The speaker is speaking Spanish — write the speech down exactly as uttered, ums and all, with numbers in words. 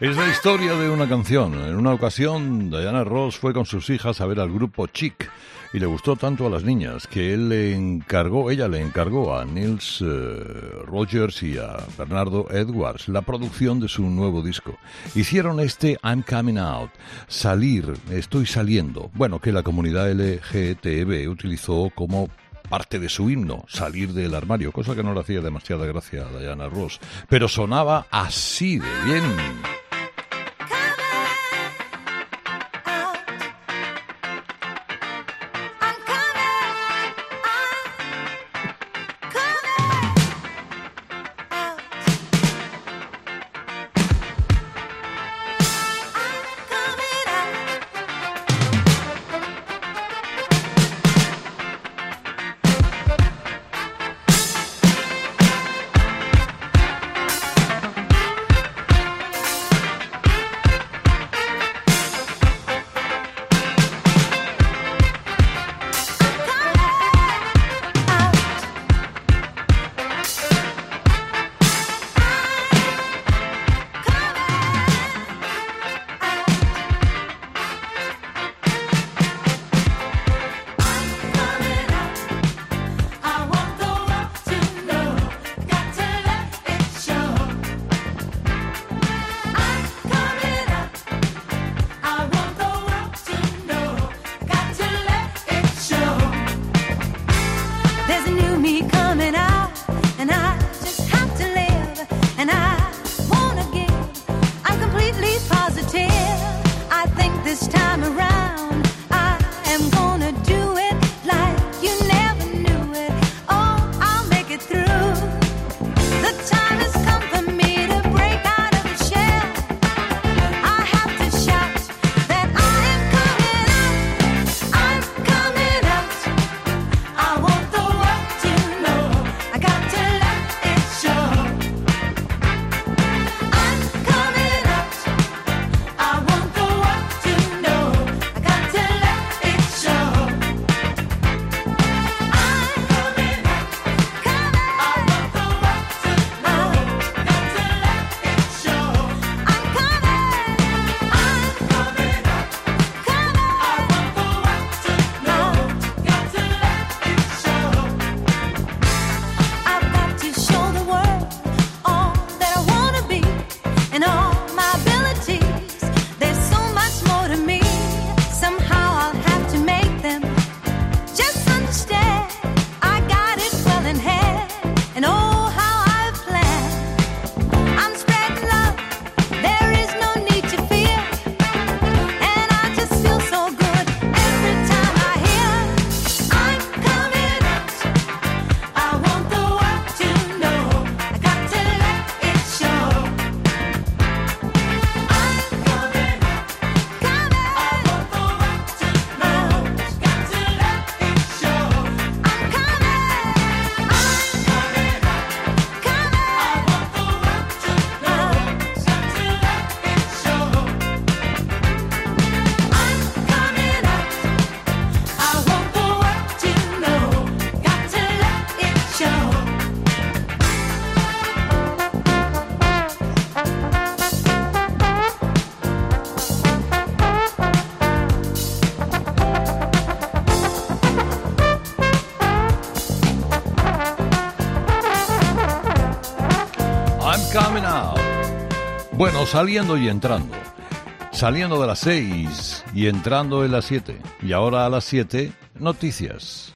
Es la historia de una canción. En una ocasión, Diana Ross fue con sus hijas a ver al grupo Chic y le gustó tanto a las niñas que él le encargó, ella le encargó a Nils uh, Rogers y a Bernardo Edwards la producción de su nuevo disco. Hicieron este I'm Coming Out, salir, estoy saliendo. Bueno, que la comunidad L G T B utilizó como parte de su himno, salir del armario, cosa que no le hacía demasiada gracia a Diana Ross, pero sonaba así de bien. Coming out. Bueno, saliendo y entrando. Saliendo de las seis y entrando en las siete. Y ahora a las siete, noticias.